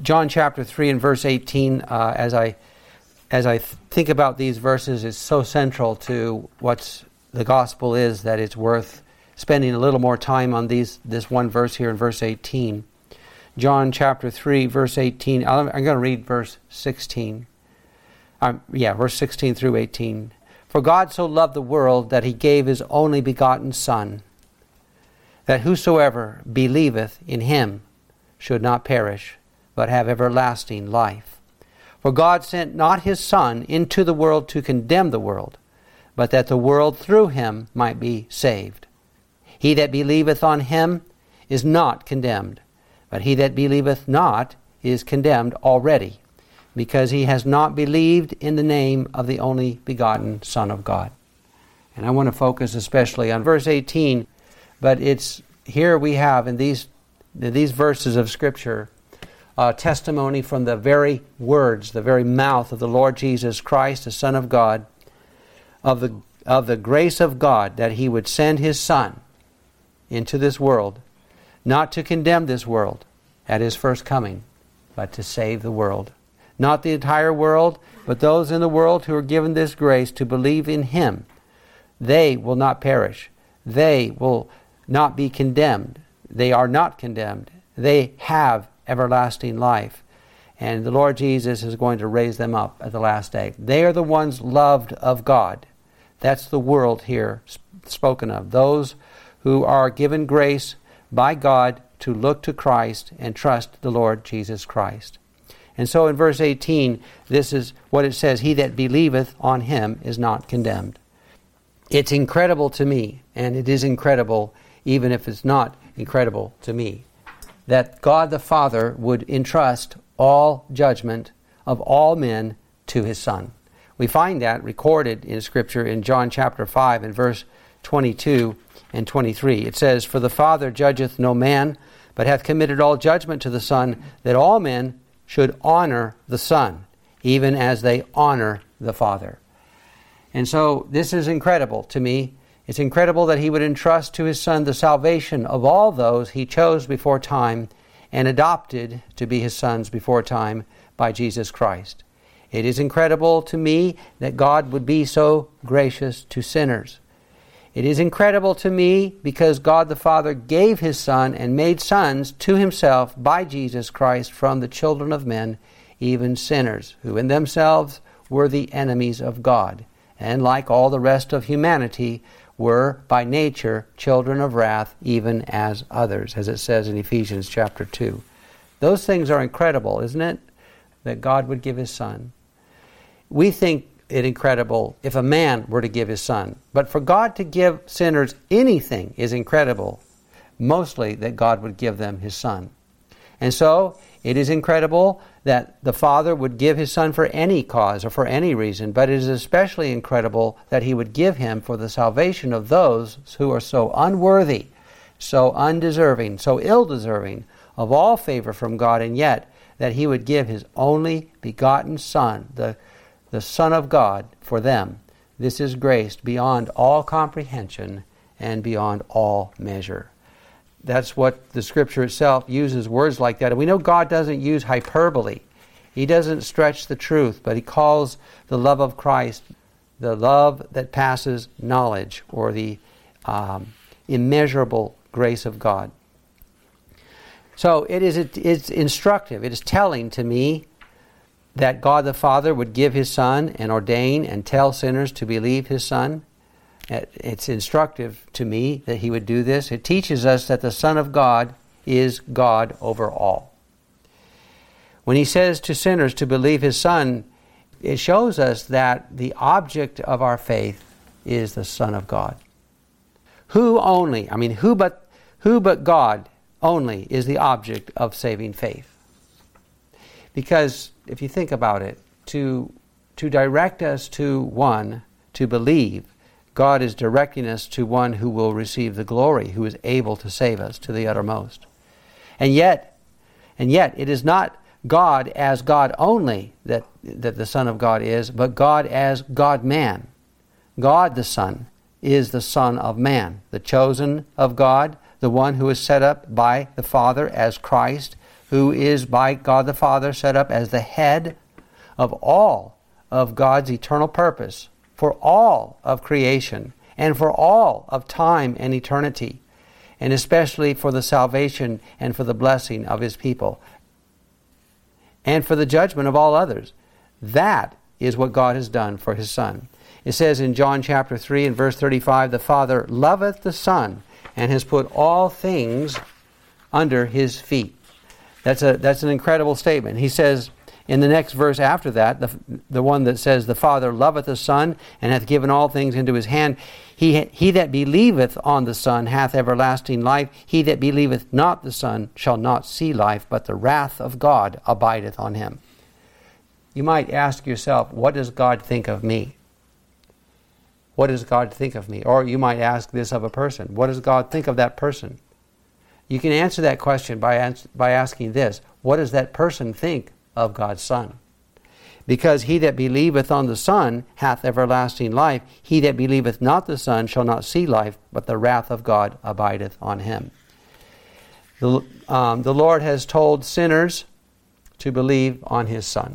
John chapter 3 and verse 18, as I think about these verses, is so central to what the gospel is that it's worth spending a little more time on this one verse here in verse 18. John chapter 3, verse 18. I'm going to read verse 16. Verse 16 through 18. For God so loved the world that he gave his only begotten Son, that whosoever believeth in him should not perish, but have everlasting life. For God sent not his Son into the world to condemn the world, but that the world through him might be saved. He that believeth on him is not condemned, but he that believeth not is condemned already, because he has not believed in the name of the only begotten Son of God. And I want to focus especially on verse 18, but it's here we have in these verses of Scripture testimony from the very words, the very mouth of the Lord Jesus Christ, the Son of God, of the grace of God that he would send his Son into this world, not to condemn this world at his first coming, but to save the world. Not the entire world, but those in the world who are given this grace to believe in him. They will not perish. They will not be condemned. They are not condemned. They have everlasting life. And the Lord Jesus is going to raise them up at the last day. They are the ones loved of God. That's the world here spoken of. Those who are given grace by God to look to Christ and trust the Lord Jesus Christ. And so in verse 18, this is what it says, he that believeth on him is not condemned. It's incredible to me, and it is incredible even if it's not incredible to me, that God the Father would entrust all judgment of all men to his Son. We find that recorded in Scripture in John chapter 5 and verse 22 and 23. It says, for the Father judgeth no man, but hath committed all judgment to the Son, that all men should honor the Son, even as they honor the Father. And so this is incredible to me. It's incredible that he would entrust to his Son the salvation of all those he chose before time and adopted to be his sons before time by Jesus Christ. It is incredible to me that God would be so gracious to sinners. It is incredible to me because God the Father gave his Son and made sons to himself by Jesus Christ from the children of men, even sinners, who in themselves were the enemies of God, and like all the rest of humanity, were by nature children of wrath, even as others, as it says in Ephesians chapter 2. Those things are incredible, isn't it? That God would give his Son. We think it incredible if a man were to give his Son. But for God to give sinners anything is incredible. Mostly that God would give them his Son. And so it is incredible that the Father would give his Son for any cause or for any reason, but it is especially incredible that he would give him for the salvation of those who are so unworthy, so undeserving, so ill-deserving of all favor from God, and yet that he would give his only begotten Son, the Son of God, for them. This is grace beyond all comprehension and beyond all measure. That's what the Scripture itself uses words like that. And we know God doesn't use hyperbole. He doesn't stretch the truth, but he calls the love of Christ the love that passes knowledge, or the immeasurable grace of God. So it's instructive. It is telling to me that God the Father would give his Son and ordain and tell sinners to believe his Son. It's instructive to me that he would do this. It teaches us that the Son of God is God over all. When he says to sinners to believe his Son, it shows us that the object of our faith is the Son of God. Who but God only is the object of saving faith. Because if you think about it, to direct us to one to believe, God is directing us to one who will receive the glory, who is able to save us to the uttermost. And yet, it is not God as God only that the Son of God is, but God as God-man. God the Son is the Son of man, the chosen of God, the one who is set up by the Father as Christ, who is by God the Father set up as the head of all of God's eternal purpose for all of creation and for all of time and eternity, and especially for the salvation and for the blessing of His people, and for the judgment of all others. That is what God has done for His Son. It says in John chapter 3 and verse 35, the Father loveth the Son and has put all things under His feet. That's an incredible statement. He says in the next verse after that, the one that says, the Father loveth the Son and hath given all things into His hand. He that believeth on the Son hath everlasting life. He that believeth not the Son shall not see life, but the wrath of God abideth on him. You might ask yourself, what does God think of me? What does God think of me? Or you might ask this of a person. What does God think of that person? You can answer that question by asking this. What does that person think of God's Son? Because he that believeth on the Son hath everlasting life. He that believeth not the Son shall not see life, but the wrath of God abideth on him. The Lord has told sinners to believe on His Son.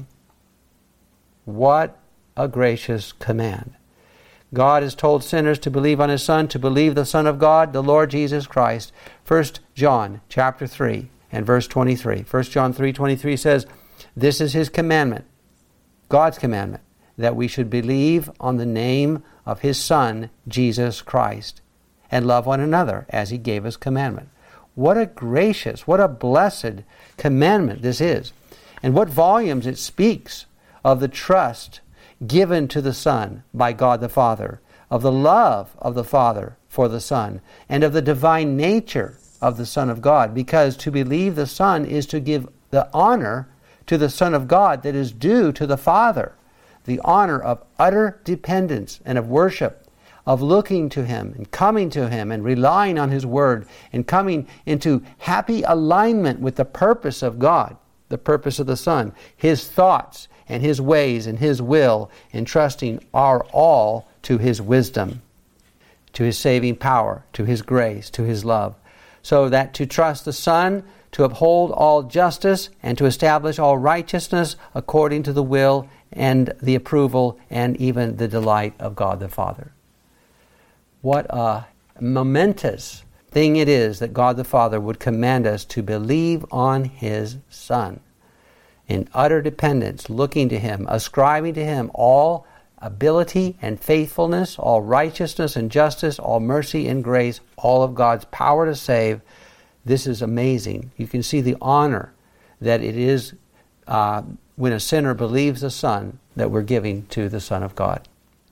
What a gracious command. God has told sinners to believe on His Son, to believe the Son of God, the Lord Jesus Christ. 1 John chapter 3 and verse 23. 1 John 3:23 says, this is His commandment, God's commandment, that we should believe on the name of His Son, Jesus Christ, and love one another as He gave us commandment. What a gracious, what a blessed commandment this is. And what volumes it speaks of the trust given to the Son by God the Father, of the love of the Father for the Son, and of the divine nature of the Son of God, because to believe the Son is to give the honor to the Son of God that is due to the Father, the honor of utter dependence and of worship, of looking to Him and coming to Him and relying on His Word and coming into happy alignment with the purpose of God, the purpose of the Son, His thoughts and His ways and His will, and trusting our all to His wisdom, to His saving power, to His grace, to His love. So that to trust the Son, to uphold all justice, and to establish all righteousness according to the will and the approval and even the delight of God the Father. What a momentous thing it is that God the Father would command us to believe on His Son in utter dependence, looking to Him, ascribing to Him all ability and faithfulness, all righteousness and justice, all mercy and grace, all of God's power to save. This is amazing. You can see the honor that it is when a sinner believes the Son that we're giving to the Son of God.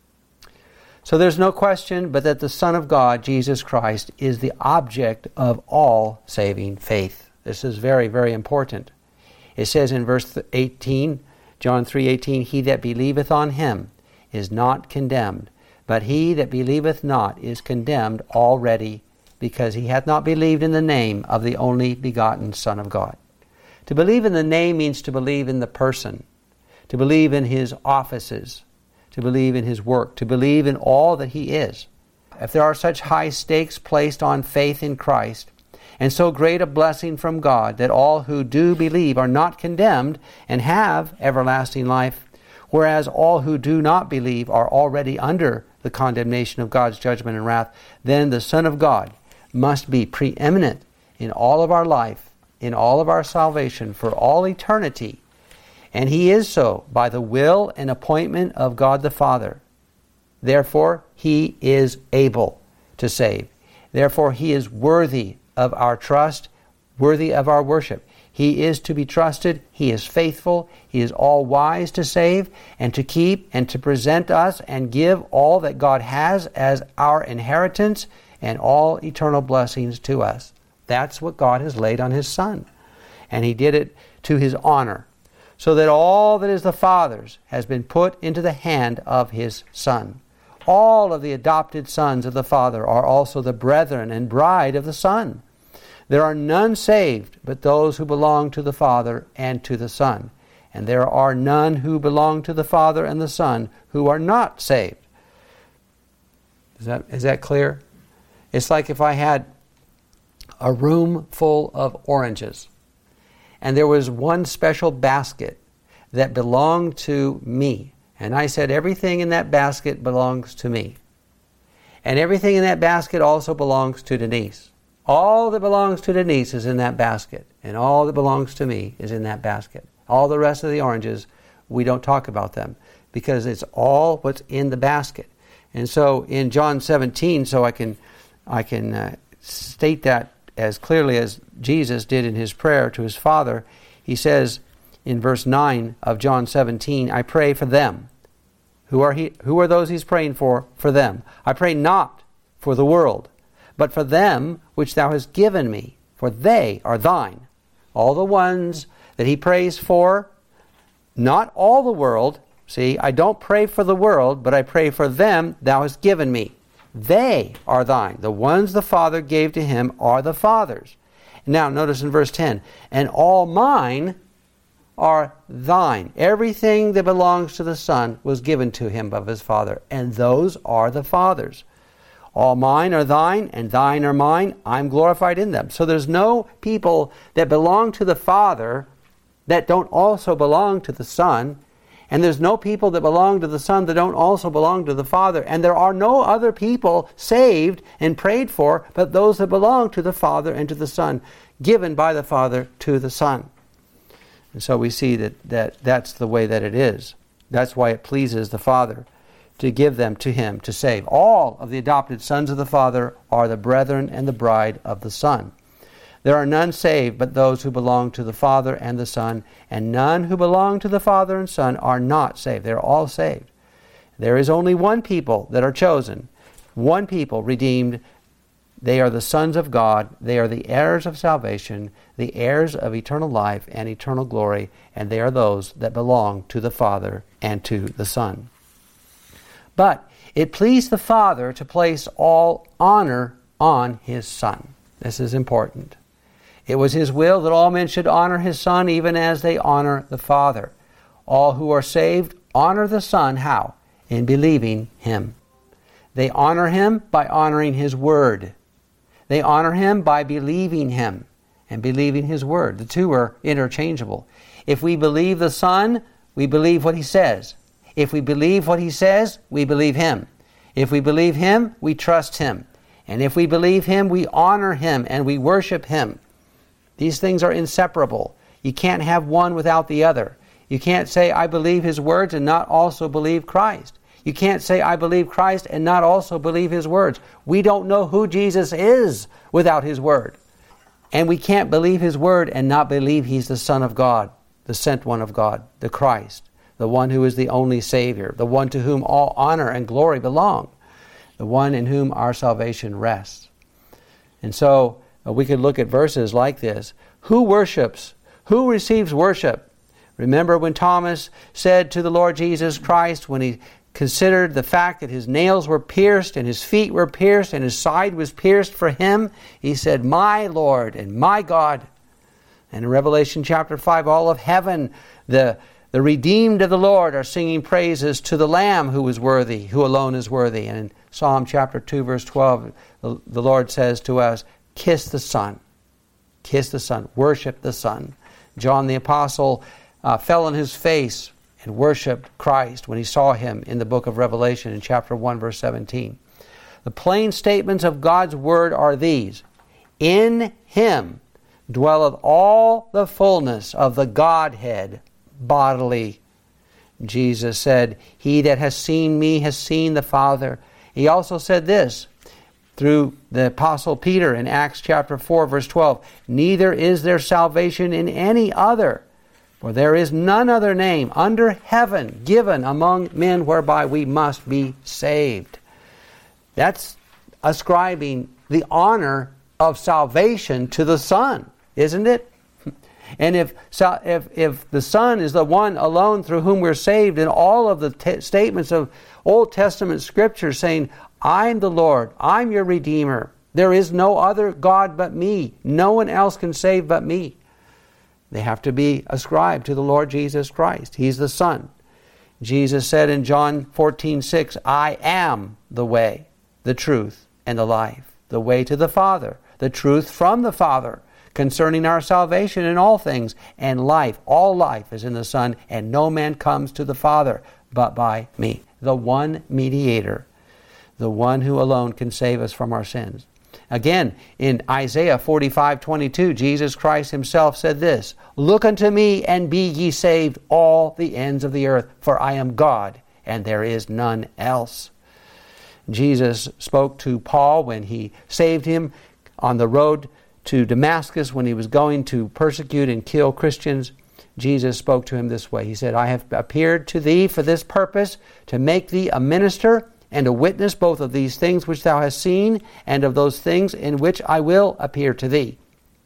So there's no question but that the Son of God, Jesus Christ, is the object of all saving faith. This is very, very important. It says in verse 18, John 3:18, he that believeth on Him is not condemned, but he that believeth not is condemned already, because he hath not believed in the name of the only begotten Son of God. To believe in the name means to believe in the person, to believe in His offices, to believe in His work, to believe in all that He is. If there are such high stakes placed on faith in Christ, and so great a blessing from God that all who do believe are not condemned and have everlasting life, whereas all who do not believe are already under the condemnation of God's judgment and wrath, then the Son of God must be preeminent in all of our life, in all of our salvation, for all eternity. And He is so by the will and appointment of God the Father. Therefore, He is able to save. Therefore, He is worthy of our trust, worthy of our worship. He is to be trusted. He is faithful. He is all wise to save and to keep and to present us and give all that God has as our inheritance and all eternal blessings to us. That's what God has laid on His Son. And He did it to His honor, so that all that is the Father's has been put into the hand of His Son. All of the adopted sons of the Father are also the brethren and bride of the Son. There are none saved but those who belong to the Father and to the Son. And there are none who belong to the Father and the Son who are not saved. Is that clear? It's like if I had a room full of oranges, and there was one special basket that belonged to me. And I said, everything in that basket belongs to me. And everything in that basket also belongs to Denise. All that belongs to Denise is in that basket. And all that belongs to me is in that basket. All the rest of the oranges, we don't talk about them, because it's all what's in the basket. And so in John 17, so I can state that as clearly as Jesus did in his prayer to his Father. He says in verse 9 of John 17, I pray for them. Who are those he's praying for? For them. I pray not for the world, but for them which thou hast given me, for they are thine. All the ones that he prays for, not all the world. See, I don't pray for the world, but I pray for them thou hast given me. They are thine. The ones the Father gave to him are the Father's. Now, notice in verse 10, and all mine are thine. Everything that belongs to the Son was given to him of his Father, and those are the Father's. All mine are thine, and thine are mine. I'm glorified in them. So there's no people that belong to the Father that don't also belong to the Son, and there's no people that belong to the Son that don't also belong to the Father, and there are no other people saved and prayed for but those that belong to the Father and to the Son, given by the Father to the Son. And so we see that's the way that it is. That's why it pleases the Father to give them to him to save. All of the adopted sons of the Father are the brethren and the bride of the Son. There are none saved but those who belong to the Father and the Son, and none who belong to the Father and Son are not saved. They're all saved. There is only one people that are chosen, one people redeemed. They are the sons of God. They are the heirs of salvation, the heirs of eternal life and eternal glory, and they are those that belong to the Father and to the Son. But it pleased the Father to place all honor on his Son. This is important. It was his will that all men should honor his Son, even as they honor the Father. All who are saved honor the Son. How? In believing him. They honor him by honoring his word. They honor him by believing him and believing his word. The two are interchangeable. If we believe the Son, we believe what he says. If we believe what he says, we believe him. If we believe him, we trust him. And if we believe him, we honor him and we worship him. These things are inseparable. You can't have one without the other. You can't say, I believe his words and not also believe Christ. You can't say, I believe Christ and not also believe his words. We don't know who Jesus is without his word. And we can't believe his word and not believe he's the Son of God, the sent one of God, the Christ, the one who is the only Savior, the one to whom all honor and glory belong, the one in whom our salvation rests. And so we could look at verses like this. Who worships? Who receives worship? Remember when Thomas said to the Lord Jesus Christ, when he considered the fact that his nails were pierced and his feet were pierced and his side was pierced for him, he said, my Lord and my God. And in Revelation chapter 5, all of heaven, the redeemed of the Lord are singing praises to the Lamb who is worthy, who alone is worthy. And in Psalm chapter 2, verse 12, the Lord says to us, kiss the Son. Kiss the Son. Worship the Son. John the Apostle fell on his face and worshipped Christ when he saw him in the book of Revelation in chapter 1, verse 17. The plain statements of God's word are these. In him dwelleth all the fullness of the Godhead bodily. Jesus said, he that has seen me has seen the Father. He also said this through the Apostle Peter in Acts chapter 4, verse 12. Neither is there salvation in any other, for there is none other name under heaven given among men whereby we must be saved. That's ascribing the honor of salvation to the Son, isn't it? And if the Son is the one alone through whom we're saved, and all of the statements of Old Testament Scripture saying, I'm the Lord, I'm your Redeemer, there is no other God but me, no one else can save but me, they have to be ascribed to the Lord Jesus Christ. He's the Son. Jesus said in John 14:6, I am the way, the truth, and the life. The way to the Father, the truth from the Father, concerning our salvation in all things, and life, all life is in the Son, and no man comes to the Father but by me. The one mediator, the one who alone can save us from our sins. Again, in Isaiah 45:22, Jesus Christ himself said this, "Look unto me, and be ye saved, all the ends of the earth, for I am God, and there is none else." Jesus spoke to Paul when he saved him on the road to Damascus when he was going to persecute and kill Christians. Jesus spoke to him this way. He said, "I have appeared to thee for this purpose, to make thee a minister and a witness both of these things which thou hast seen, and of those things in which I will appear to thee,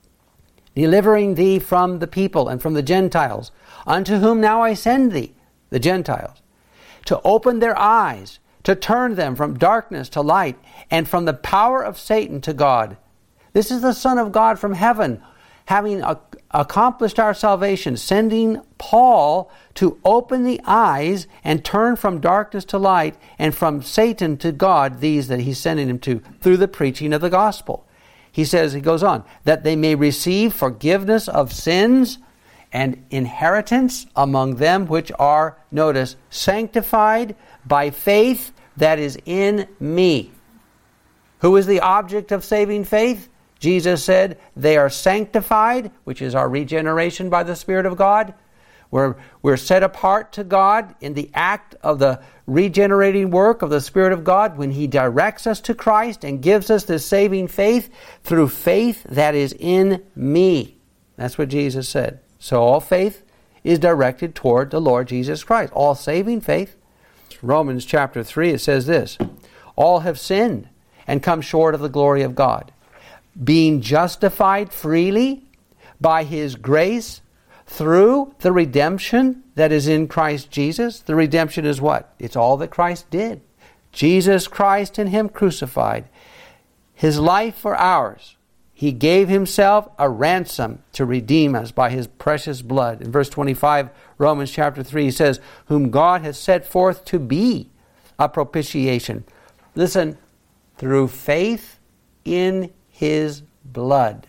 delivering thee from the people and from the Gentiles, unto whom now I send thee," the Gentiles, "to open their eyes, to turn them from darkness to light, and from the power of Satan to God." This is the Son of God from heaven, having accomplished our salvation, sending Paul to open the eyes and turn from darkness to light and from Satan to God, these that he's sending him to, through the preaching of the gospel. He says, he goes on, that they may receive forgiveness of sins and inheritance among them which are, notice, sanctified by faith that is in me. Who is the object of saving faith? Jesus said, they are sanctified, which is our regeneration by the Spirit of God. We're set apart to God in the act of the regenerating work of the Spirit of God when He directs us to Christ and gives us this saving faith through faith that is in me. That's what Jesus said. So all faith is directed toward the Lord Jesus Christ. All saving faith. Romans chapter 3, it says this, "All have sinned and come short of the glory of God, being justified freely by His grace through the redemption that is in Christ Jesus." The redemption is what? It's all that Christ did. Jesus Christ and Him crucified. His life for ours. He gave Himself a ransom to redeem us by His precious blood. In verse 25, Romans chapter 3, He says, "Whom God has set forth to be a propitiation." Listen, through faith in His blood,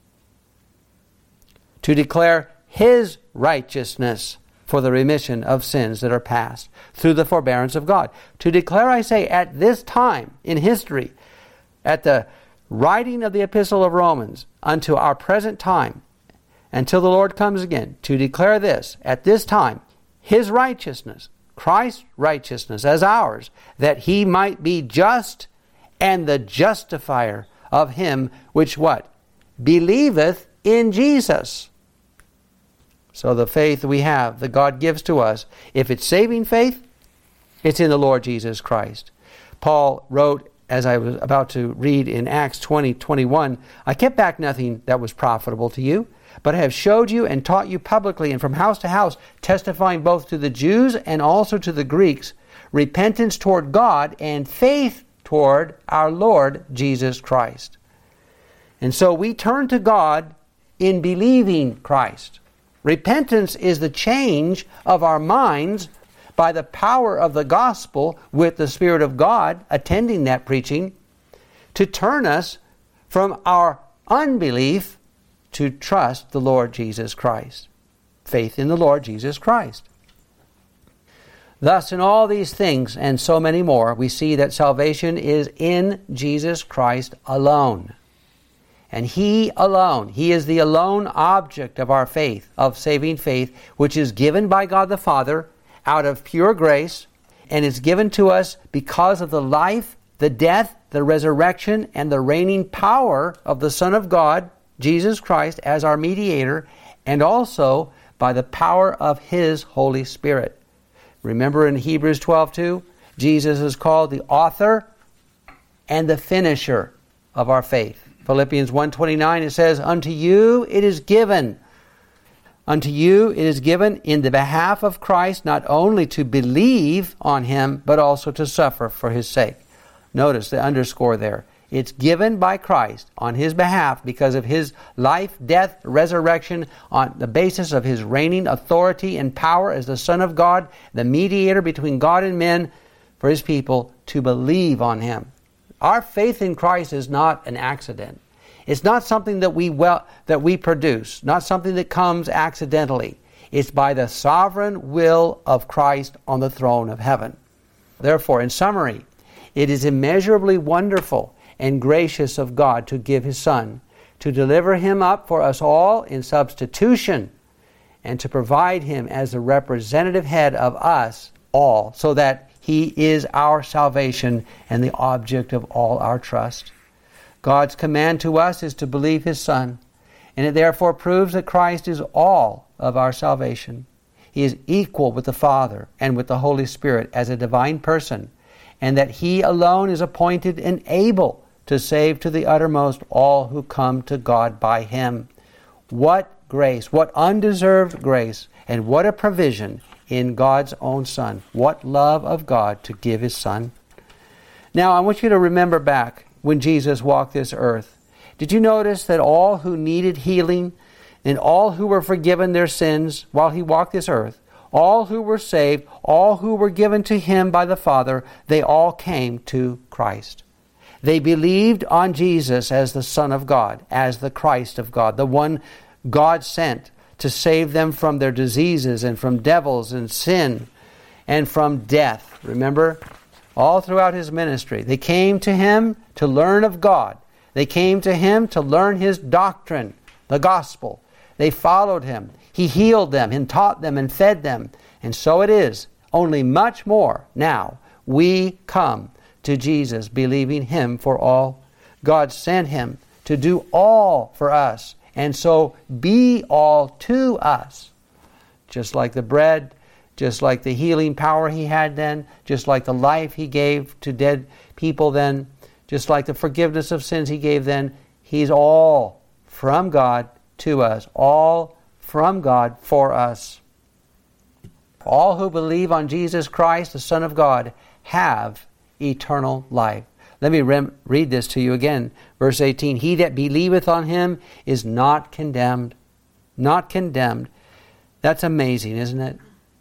to declare His righteousness for the remission of sins that are past, through the forbearance of God. To declare, I say, at this time in history, at the writing of the Epistle of Romans, unto our present time, until the Lord comes again, to declare this, at this time, His righteousness, Christ's righteousness as ours, that He might be just and the justifier of him which what? Believeth in Jesus. So the faith we have, that God gives to us, if it's saving faith, it's in the Lord Jesus Christ. Paul wrote, as I was about to read in Acts 20:21, "I kept back nothing that was profitable to you, but I have showed you and taught you publicly and from house to house, testifying both to the Jews and also to the Greeks, repentance toward God and faith toward our Lord Jesus Christ." And so we turn to God in believing Christ. Repentance is the change of our minds by the power of the gospel with the Spirit of God attending that preaching to turn us from our unbelief to trust the Lord Jesus Christ. Faith in the Lord Jesus Christ. Thus, in all these things and so many more, we see that salvation is in Jesus Christ alone. And He alone, He is the alone object of our faith, of saving faith, which is given by God the Father out of pure grace, and is given to us because of the life, the death, the resurrection, and the reigning power of the Son of God, Jesus Christ, as our mediator, and also by the power of His Holy Spirit. Remember in Hebrews 12:2, Jesus is called the author and the finisher of our faith. Philippians 1:29, it says, Unto you it is given in the behalf of Christ not only to believe on Him, but also to suffer for His sake. Notice the underscore there. It's given by Christ on His behalf because of His life, death, resurrection, on the basis of His reigning authority and power as the Son of God, the mediator between God and men for His people to believe on Him. Our faith in Christ is not an accident. It's not something that we produce, not something that comes accidentally. It's by the sovereign will of Christ on the throne of heaven. Therefore, in summary, it is immeasurably wonderful and gracious of God to give His Son, to deliver Him up for us all in substitution, and to provide Him as the representative head of us all, so that He is our salvation and the object of all our trust. God's command to us is to believe His Son, and it therefore proves that Christ is all of our salvation. He is equal with the Father and with the Holy Spirit as a divine person, and that He alone is appointed and able to save to the uttermost all who come to God by Him. What grace, what undeserved grace, and what a provision in God's own Son. What love of God to give His Son. Now, I want you to remember back when Jesus walked this earth. Did you notice that all who needed healing and all who were forgiven their sins while He walked this earth, all who were saved, all who were given to Him by the Father, they all came to Christ. They believed on Jesus as the Son of God, as the Christ of God, the one God sent to save them from their diseases and from devils and sin and from death. Remember? All throughout His ministry, they came to Him to learn of God. They came to Him to learn His doctrine, the gospel. They followed Him. He healed them and taught them and fed them. And so it is, only much more now, we come to Jesus believing Him for all. God sent Him to do all for us, and so be all to us. Just like the bread, just like the healing power He had then, just like the life He gave to dead people then, just like the forgiveness of sins He gave then, He's all from God to us, all from God for us. All who believe on Jesus Christ, the Son of God, have eternal life. Let me read this to you again. Verse 18, He that believeth on Him is not condemned. Not condemned. That's amazing, isn't it?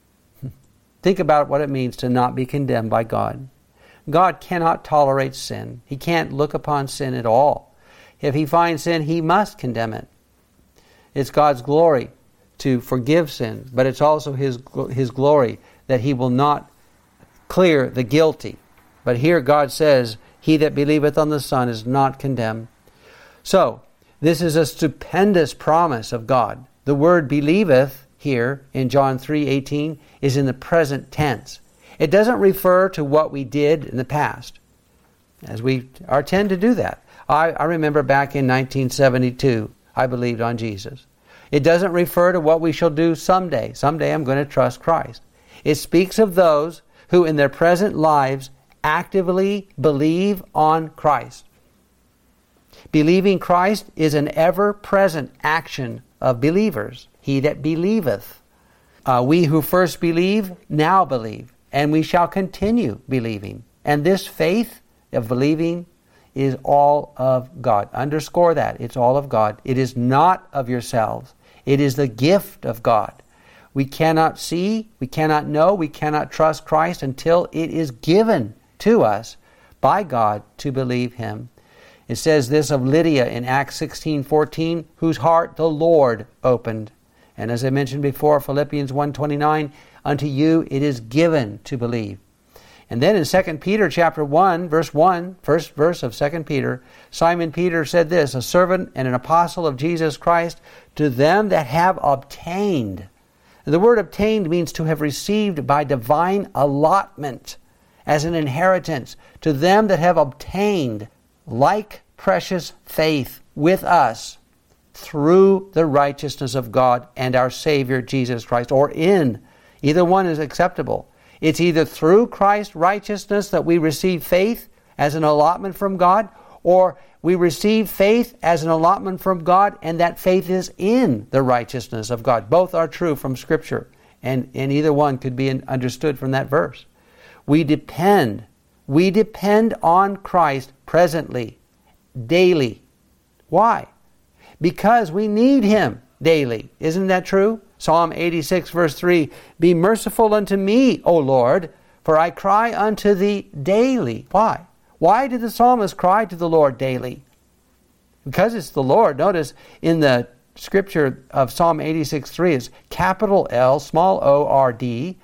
Think about what it means to not be condemned by God. God cannot tolerate sin. He can't look upon sin at all. If He finds sin, He must condemn it. It's God's glory to forgive sin, but it's also His glory that He will not clear the guilty. But here God says, He that believeth on the Son is not condemned. So, this is a stupendous promise of God. The word believeth here in John 3:18 is in the present tense. It doesn't refer to what we did in the past, as we tend to do that. I remember back in 1972, I believed on Jesus. It doesn't refer to what we shall do someday. Someday I'm going to trust Christ. It speaks of those who in their present lives actively believe on Christ. Believing Christ is an ever-present action of believers. He that believeth. We who first believe, now believe, and we shall continue believing. And this faith of believing is all of God. Underscore that. It's all of God. It is not of yourselves. It is the gift of God. We cannot see, we cannot know, we cannot trust Christ until it is given to us by God to believe Him. It says this of Lydia in Acts 16:14, whose heart the Lord opened. And as I mentioned before, Philippians 1:29, unto you it is given to believe. And then in 2 Peter chapter 1, verse 1, first verse of 2 Peter, Simon Peter said this, a servant and an apostle of Jesus Christ, to them that have obtained. The word obtained means to have received by divine allotment as an inheritance. To them that have obtained like precious faith with us through the righteousness of God and our Savior Jesus Christ, or in. Either one is acceptable. It's either through Christ's righteousness that we receive faith as an allotment from God, or we receive faith as an allotment from God, and that faith is in the righteousness of God. Both are true from Scripture, and either one could be understood from that verse. We depend on Christ presently, daily. Why? Because we need Him daily. Isn't that true? Psalm 86 verse 3, be merciful unto me, O Lord, for I cry unto Thee daily. Why? Why did the psalmist cry to the Lord daily? Because it's the Lord. Notice in the scripture of Psalm 86:3, it's capital L, small O-R-D,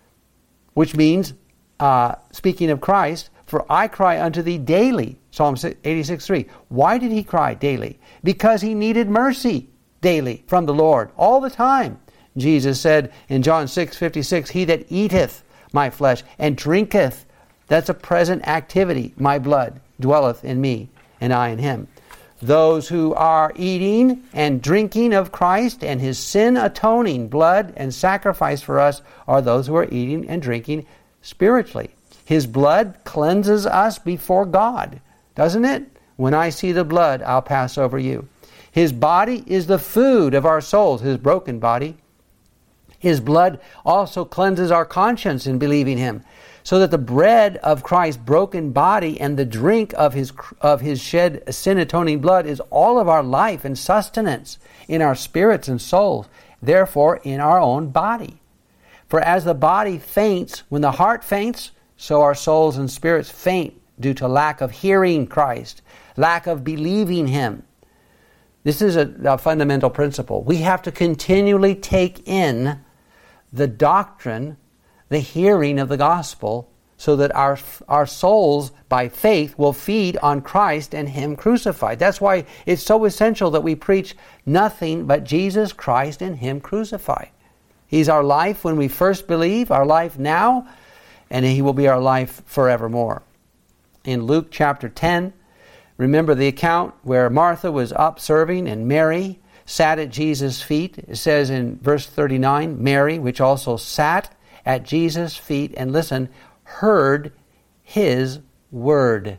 which means, speaking of Christ, for I cry unto thee daily. Psalm 86:3. Why did he cry daily? Because he needed mercy daily from the Lord, all the time. Jesus said in John 6:56, he that eateth my flesh and drinketh, that's a present activity, my blood, dwelleth in me, and I in him. Those who are eating and drinking of Christ and his sin-atoning blood and sacrifice for us are those who are eating and drinking spiritually. His blood cleanses us before God, doesn't it? When I see the blood, I'll pass over you. His body is the food of our souls, his broken body. His blood also cleanses our conscience in believing him, so that the bread of Christ's broken body and the drink of his shed sin-atoning blood is all of our life and sustenance in our spirits and souls, therefore in our own body. For as the body faints when the heart faints, so our souls and spirits faint due to lack of hearing Christ, lack of believing him. This is a fundamental principle. We have to continually take in the doctrine, the hearing of the gospel, so that our souls, by faith, will feed on Christ and him crucified. That's why it's so essential that we preach nothing but Jesus Christ and him crucified. He's our life when we first believe, our life now, and he will be our life forevermore. In Luke chapter 10, remember the account where Martha was up serving and Mary sat at Jesus' feet. It says in verse 39, Mary, which also sat at Jesus' feet and listen, heard his word.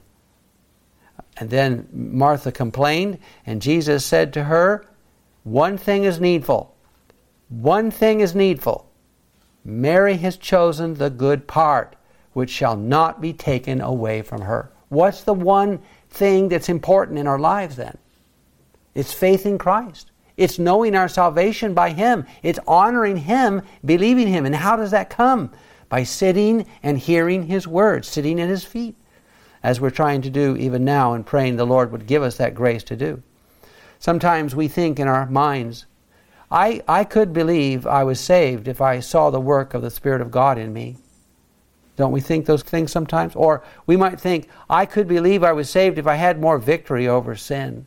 And then Martha complained, and Jesus said to her, one thing is needful. One thing is needful. Mary has chosen the good part, which shall not be taken away from her. What's the one thing that's important in our lives then? It's faith in Christ. It's knowing our salvation by him. It's honoring him, believing him. And how does that come? By sitting and hearing his word, sitting at his feet, as we're trying to do even now and praying the Lord would give us that grace to do. Sometimes we think in our minds, I could believe I was saved if I saw the work of the Spirit of God in me. Don't we think those things sometimes? Or we might think, I could believe I was saved if I had more victory over sin.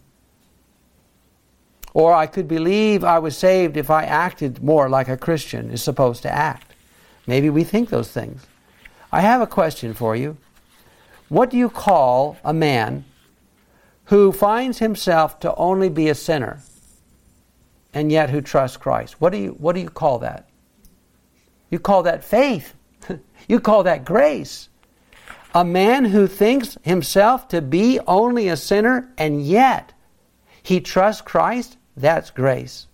Or I could believe I was saved if I acted more like a Christian is supposed to act. Maybe we think those things. I have a question for you. What do you call a man who finds himself to only be a sinner and yet who trusts Christ? What do you call that? You call that faith. You call that grace. A man who thinks himself to be only a sinner and yet he trusts Christ, that's grace.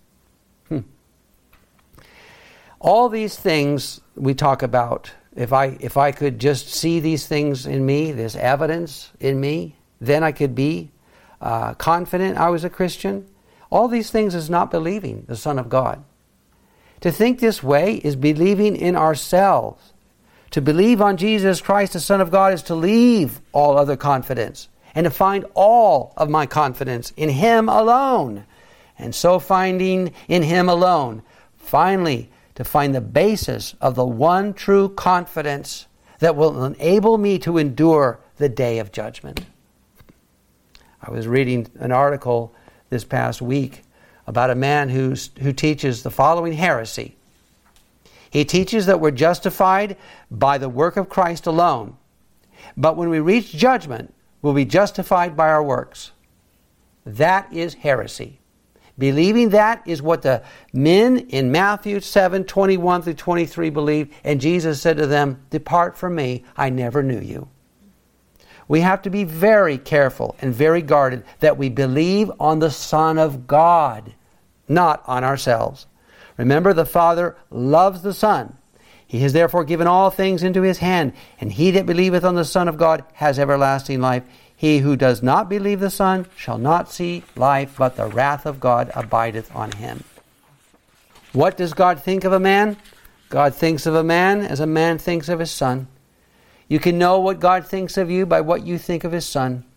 All these things we talk about, if I could just see these things in me, this evidence in me, then I could be confident I was a Christian. All these things is not believing the Son of God. To think this way is believing in ourselves. To believe on Jesus Christ, the Son of God, is to leave all other confidence and to find all of my confidence in him alone. And so finding in him alone, finally, to find the basis of the one true confidence that will enable me to endure the day of judgment. I was reading an article this past week about a man who teaches the following heresy. He teaches that we're justified by the work of Christ alone, but when we reach judgment, we'll be justified by our works. That is heresy. Believing that is what the men in Matthew 7:21 through 23 believed, and Jesus said to them, "Depart from me, I never knew you." We have to be very careful and very guarded that we believe on the Son of God, not on ourselves. Remember, the Father loves the Son. He has therefore given all things into his hand, and he that believeth on the Son of God has everlasting life. He who does not believe the Son shall not see life, but the wrath of God abideth on him. What does God think of a man? God thinks of a man as a man thinks of his son. You can know what God thinks of you by what you think of his son.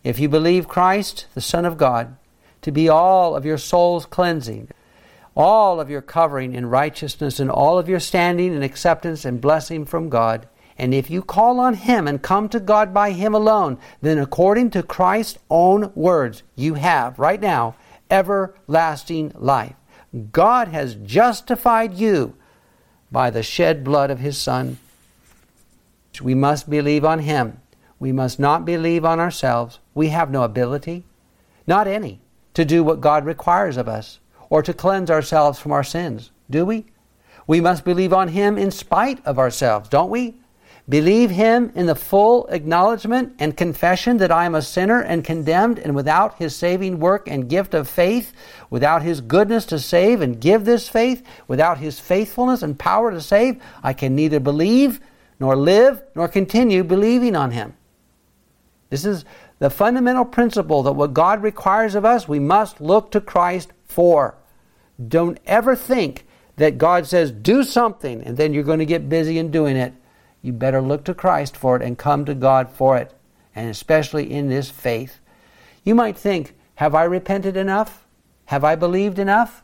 If you believe Christ, the Son of God, to be all of your soul's cleansing, all of your covering in righteousness, and all of your standing and acceptance and blessing from God, and if you call on Him and come to God by Him alone, then according to Christ's own words, you have, right now, everlasting life. God has justified you by the shed blood of His Son. We must believe on Him. We must not believe on ourselves. We have no ability, not any, to do what God requires of us, or to cleanse ourselves from our sins. Do we? We must believe on Him in spite of ourselves, don't we? Believe Him in the full acknowledgement and confession that I am a sinner and condemned, and without His saving work and gift of faith, without His goodness to save and give this faith, without His faithfulness and power to save, I can neither believe, nor live, nor continue believing on Him. This is the fundamental principle that what God requires of us, we must look to Christ for. Don't ever think that God says, do something, and then you're going to get busy in doing it. You better look to Christ for it and come to God for it, and especially in this faith. You might think, have I repented enough? Have I believed enough?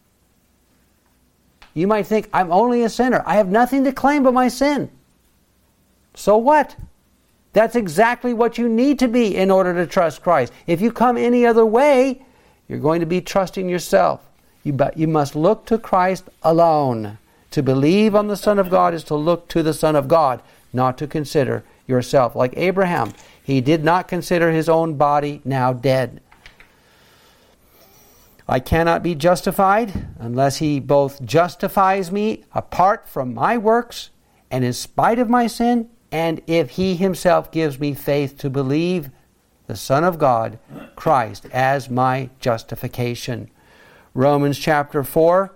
You might think, I'm only a sinner. I have nothing to claim but my sin. So what? That's exactly what you need to be in order to trust Christ. If you come any other way, you're going to be trusting yourself. You must look to Christ alone. To believe on the Son of God is to look to the Son of God, not to consider yourself. Like Abraham, he did not consider his own body now dead. I cannot be justified unless He both justifies me apart from my works and in spite of my sin, and if He Himself gives me faith to believe the Son of God, Christ, as my justification. Romans chapter 4,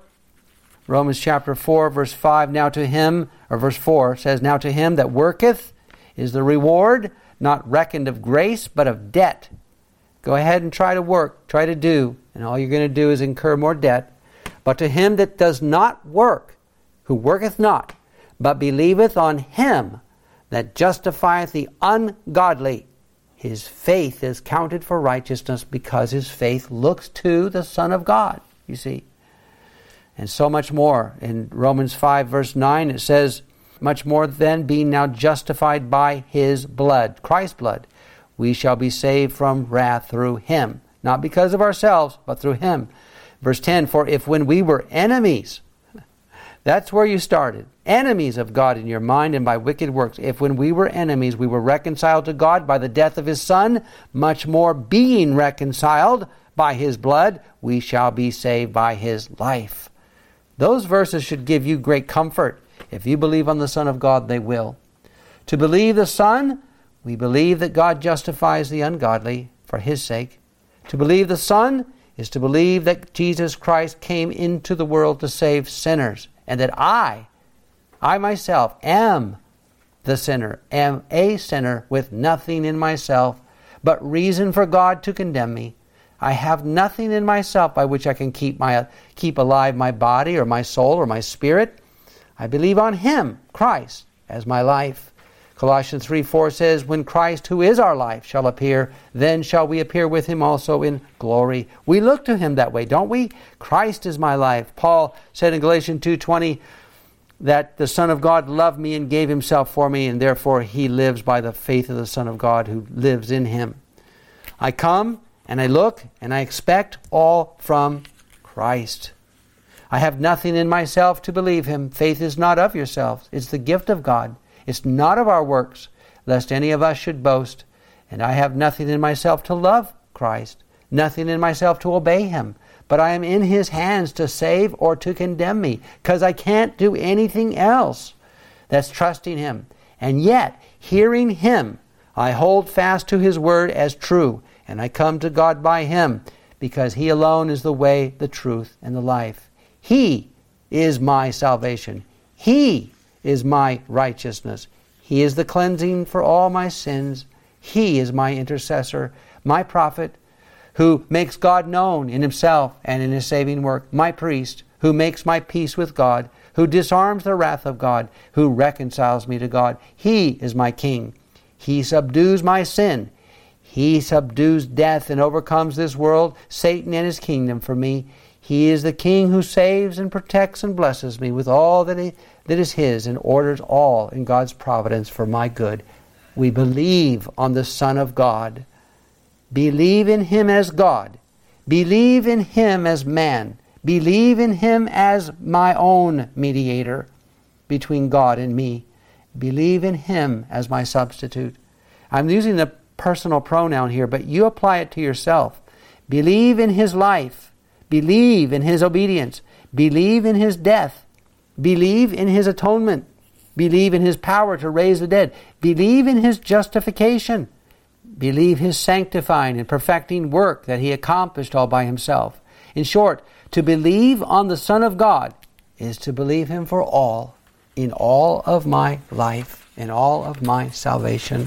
verse 5, now to Him, or verse 4 says, now to him that worketh is the reward, not reckoned of grace, but of debt. Go ahead and try to work, try to do, and all you're going to do is incur more debt. But to him that does not work, who worketh not, but believeth on Him that justifieth the ungodly, his faith is counted for righteousness, because his faith looks to the Son of God, you see. And so much more. In Romans 5 verse 9 it says, much more then, being now justified by His blood, Christ's blood, we shall be saved from wrath through Him. Not because of ourselves, but through Him. Verse 10, for if when we were enemies, that's where you started, enemies of God in your mind and by wicked works, if when we were enemies we were reconciled to God by the death of His Son, much more being reconciled by His blood, we shall be saved by His life. Those verses should give you great comfort. If you believe on the Son of God, they will. To believe the Son, we believe that God justifies the ungodly for His sake. To believe the Son is to believe that Jesus Christ came into the world to save sinners, and that I myself am the sinner, am a sinner with nothing in myself but reason for God to condemn me. I have nothing in myself by which I can keep alive my body or my soul or my spirit. I believe on Him, Christ, as my life. Colossians 3:4 says, when Christ, who is our life, shall appear, then shall we appear with Him also in glory. We look to Him that way, don't we? Christ is my life. Paul said in Galatians 2:20 that the Son of God loved me and gave Himself for me, and therefore He lives by the faith of the Son of God who lives in Him. I come and I look and I expect all from Christ. I have nothing in myself to believe Him. Faith is not of yourselves. It's the gift of God. It's not of our works, lest any of us should boast. And I have nothing in myself to love Christ, nothing in myself to obey Him. But I am in His hands to save or to condemn me, because I can't do anything else. That's trusting Him. And yet, hearing Him, I hold fast to His word as true, and I come to God by Him, because He alone is the way, the truth, and the life. He is my salvation. He is my righteousness. He is the cleansing for all my sins. He is my intercessor, my prophet, who makes God known in Himself and in His saving work, my priest, who makes my peace with God, who disarms the wrath of God, who reconciles me to God. He is my king. He subdues my sin. He subdues death and overcomes this world, Satan and his kingdom for me. He is the King who saves and protects and blesses me with all that is His, and orders all in God's providence for my good. We believe on the Son of God. Believe in Him as God. Believe in Him as man. Believe in Him as my own mediator between God and me. Believe in Him as my substitute. I'm using the personal pronoun here, but you apply it to yourself. Believe in His life. Believe in His obedience. Believe in His death. Believe in His atonement. Believe in His power to raise the dead. Believe in His justification. Believe His sanctifying and perfecting work that He accomplished all by Himself. In short, to believe on the Son of God is to believe Him for all, in all of my life, in all of my salvation.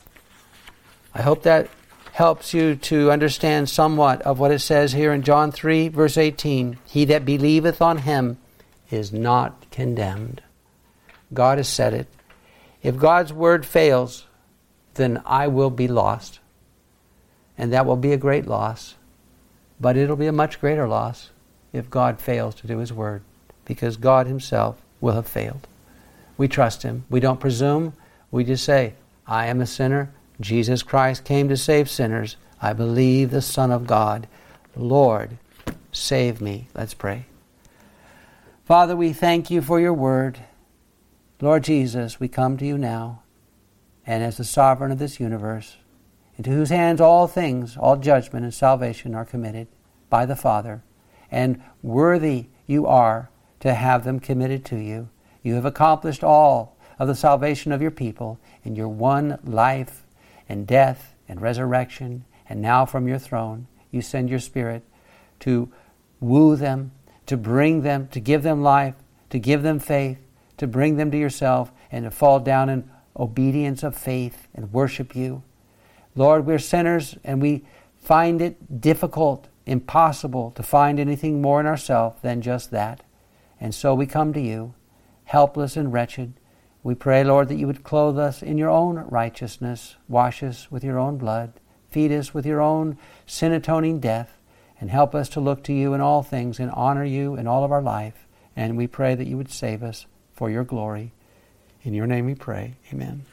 I hope that helps you to understand somewhat of what it says here in John 3, verse 18. He that believeth on Him is not condemned. God has said it. If God's word fails, then I will be lost. And that will be a great loss. But it'll be a much greater loss if God fails to do His word, because God Himself will have failed. We trust Him. We don't presume. We just say, I am a sinner. Jesus Christ came to save sinners. I believe the Son of God. Lord, save me. Let's pray. Father, we thank You for Your word. Lord Jesus, we come to You now, and as the sovereign of this universe, into whose hands all things, all judgment and salvation are committed by the Father, and worthy You are to have them committed to You. You have accomplished all of the salvation of Your people in Your one life and death and resurrection, and now from Your throne You send Your Spirit to woo them, to bring them, to give them life, to give them faith, to bring them to Yourself, and to fall down in obedience of faith and worship You. Lord, we're sinners, and we find it difficult, impossible to find anything more in ourselves than just that. And so we come to You, helpless and wretched. We pray, Lord, that You would clothe us in Your own righteousness, wash us with Your own blood, feed us with Your own sin-atoning death, and help us to look to You in all things and honor You in all of our life. And we pray that You would save us for Your glory. In Your name we pray. Amen.